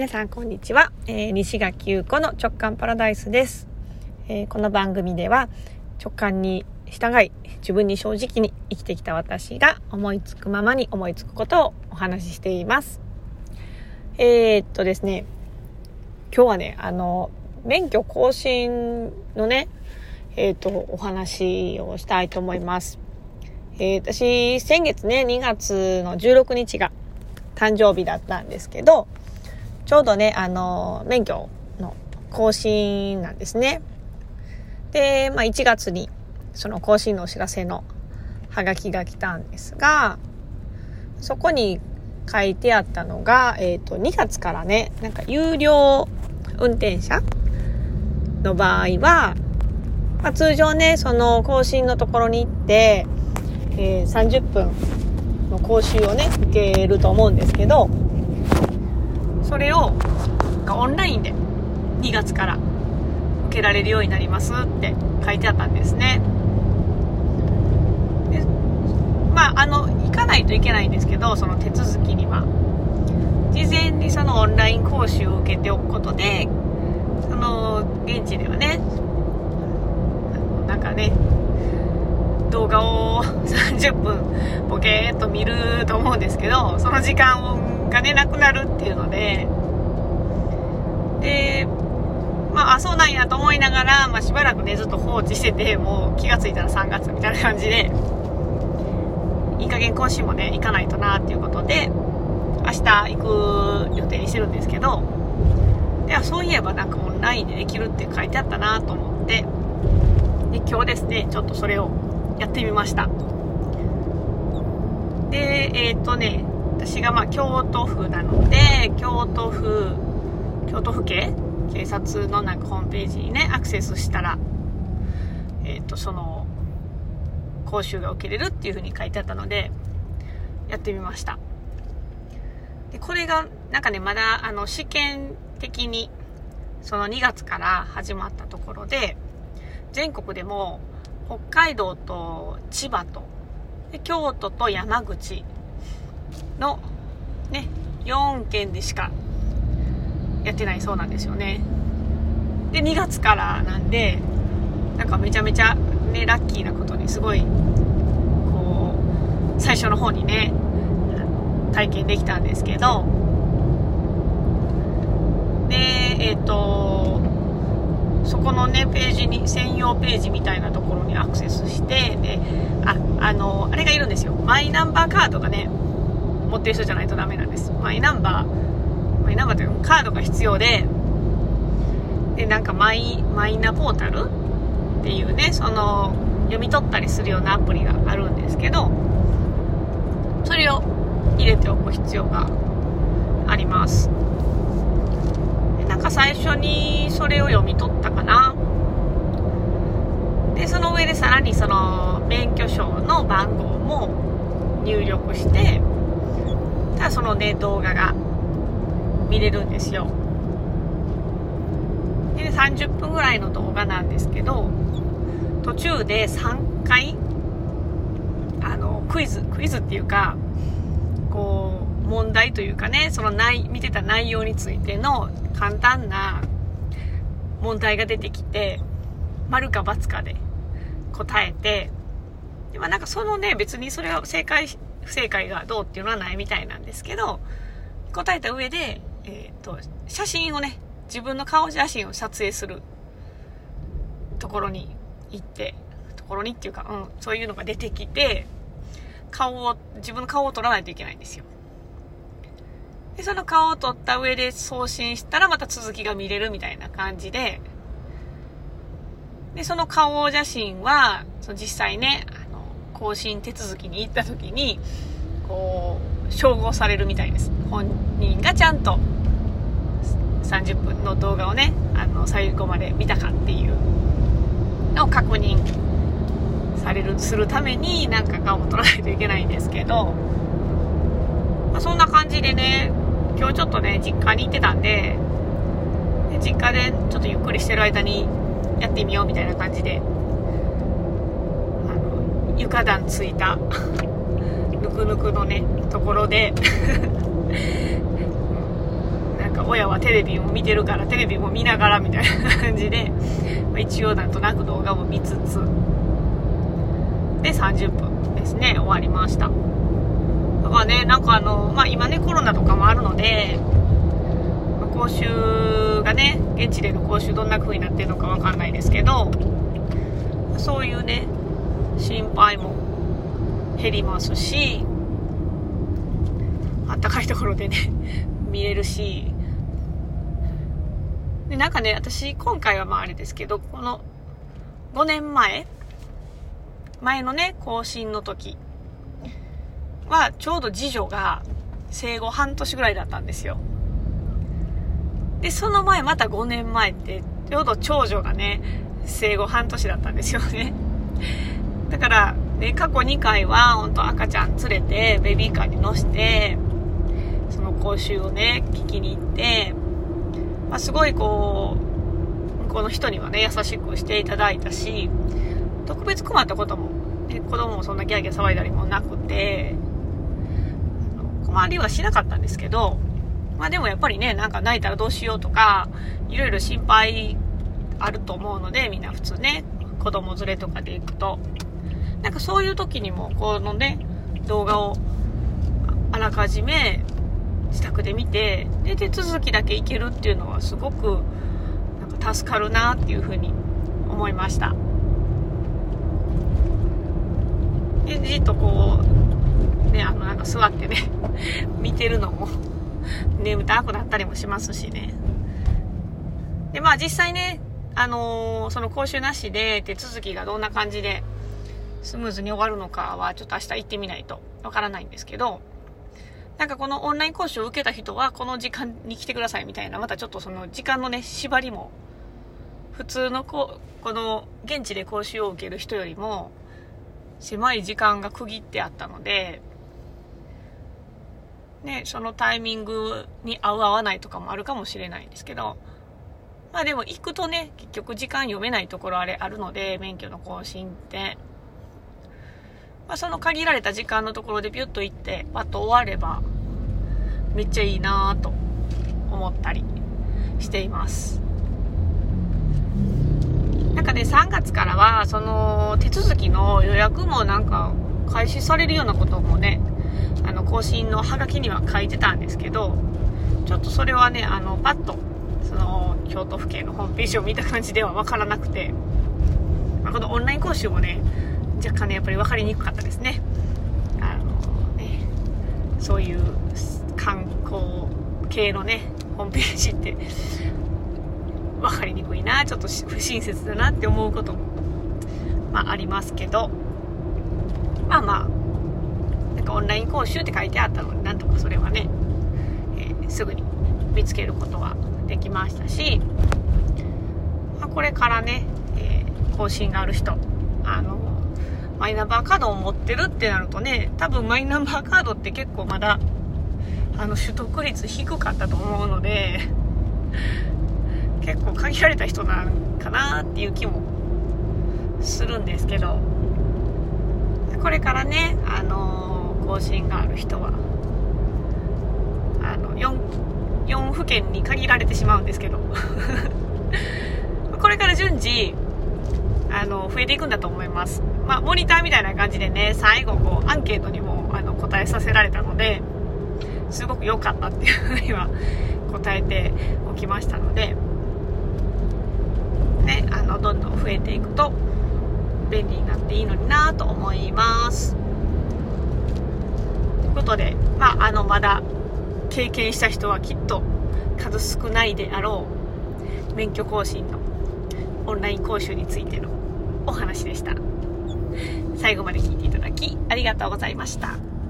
皆さんこんにちは、西垣優子の直感パラダイスです。この番組では直感に従い自分に正直に生きてきた私が思いつくままに思いつくことをお話ししています。ですね、今日はね免許更新のねお話をしたいと思います。私先月ね2月の16日が誕生日だったんですけど、ちょうどね免許の更新なんですね。で、1月にその更新のお知らせのハガキが来たんですが、そこに書いてあったのが、2月からね有料運転者の場合は、通常ねその更新のところに行って、30分の講習をね受けると思うんですけど、それをオンラインで2月から受けられるようになりますって書いてあったんですね。で行かないといけないんですけど、その手続きには事前にそのオンライン講習を受けておくことで、その現地ではね動画を30分ボケーっと見ると思うんですけど、その時間がねなくなるっていうので、そうなんやと思いながら、しばらくねずっと放置してて、もう気がついたら3月みたいな感じで、いい加減講師もね行かないとなっていうことで明日行く予定にしてるんですけど、そういえばオンラインでできるって書いてあったなと思って、で今日ですねちょっとそれをやってみました。で私が京都府なので、京都府警警察のホームページにねアクセスしたら、その講習が受けれるっていう風に書いてあったのでやってみました。でこれがまだ試験的にその2月から始まったところで、全国でも北海道と千葉とで京都と山口のね4県でしかやってないそうなんですよね。で2月からなんでめちゃめちゃねラッキーなことに、すごい最初の方にね体験できたんですけど、でそこのねページに専用ページみたいなところにアクセスして、であれがいるんですよ。マイナンバーカードがね持ってる人じゃないとダメなんです。マイナンバーというカードが必要で、マイナポータルっていうね、その読み取ったりするようなアプリがあるんですけど、それを入れておく必要があります。で最初にそれを読み取ったかな。でその上でさらにその免許証の番号も入力して、ただそのね動画が見れるんですよ。で30分ぐらいの動画なんですけど、途中で3回クイズっていうか問題というかね、その見てた内容についての簡単な問題が出てきて、丸か×かで答えて、そのね別にそれは正解不正解がどうっていうのはないみたいなんですけど、答えた上で写真をね、自分の顔写真を撮影するところに行って、っていうか、そういうのが出てきて、自分の顔を撮らないといけないんですよ。でその顔を撮った上で送信したらまた続きが見れるみたいな感じで、その顔写真は実際ね更新手続きに行った時に照合されるみたいです。本人がちゃんと30分の動画をね最後まで見たかっていうのを確認するために顔も撮らないといけないんですけど、そんな感じでね、今日ちょっとね実家に行ってたんで、実家でちょっとゆっくりしてる間にやってみようみたいな感じで、床暖ついたぬくぬくのねところで親はテレビを見てるからテレビも見ながらみたいな感じで、一応なんとなく動画を見つつで30分ですね終わりました。だからね、なんか今ねコロナとかもあるので、講習がね現地での講習どんな風になってるのかわかんないですけど、そういうね心配も減りますし、あったかいところでね見れるし、でなんかね、私今回はあれですけど、この5年前のね更新の時はちょうど次女が生後半年ぐらいだったんですよ。でその前また5年前ってちょうど長女がね生後半年だったんですよね。だからね、過去2回は本当赤ちゃん連れてベビーカーに乗せてその講習をね聞きに行って、すごいこう向こうの人にはね優しくしていただいたし、特別困ったことも、ね、子供もそんなギャーギャー騒いだりもなくて困りはしなかったんですけど、でもやっぱりね、なんか泣いたらどうしようとかいろいろ心配あると思うので、みんな普通ね子供連れとかで行くとなんかそういう時にもこのね動画をあらかじめ自宅で見て、で手続きだけいけるっていうのはすごくなんか助かるなっていうふうに思いました。でじっとこうねなんか座ってね見てるのも眠たくなったりもしますしね。で実際ねその講習なしで手続きがどんな感じでスムーズに終わるのかはちょっと明日行ってみないとわからないんですけど、なんかこのオンライン講習を受けた人はこの時間に来てくださいみたいな、またちょっとその時間のね縛りも普通のこの現地で講習を受ける人よりも狭い時間が区切ってあったのでね、そのタイミングに合う合わないとかもあるかもしれないんですけど、でも行くとね結局時間読めないところあるので、免許の更新ってその限られた時間のところでビュッと行ってパッと終わればめっちゃいいなと思ったりしています。なんかね3月からはその手続きの予約もなんか開始されるようなこともね更新のハガキには書いてたんですけど、ちょっとそれはねパッとその京都府警のホームページを見た感じでは分からなくて、このオンライン講習もね若干ねやっぱり分かりにくかったですね。そういう観光系のねホームページって分かりにくいな、ちょっと不親切だなって思うこともありますけど、なんかオンライン講習って書いてあったのでなんとかそれはね、すぐに見つけることはできましたし、これからね、更新がある人マイナンバーカードを持ってるってなるとね、多分マイナンバーカードって結構まだ取得率低かったと思うので結構限られた人なんかなっていう気もするんですけど、これからね更新がある人は4府県に限られてしまうんですけどこれから順次増えていくんだと思います。モニターみたいな感じでね最後こうアンケートにも答えさせられたので、すごく良かったっていうふうには答えておきましたのでね、どんどん増えていくと便利になっていいのになと思います。ということで、まだ経験した人はきっと数少ないであろう免許更新のオンライン講習についてのお話でした。最後まで聞いていただきありがとうございました。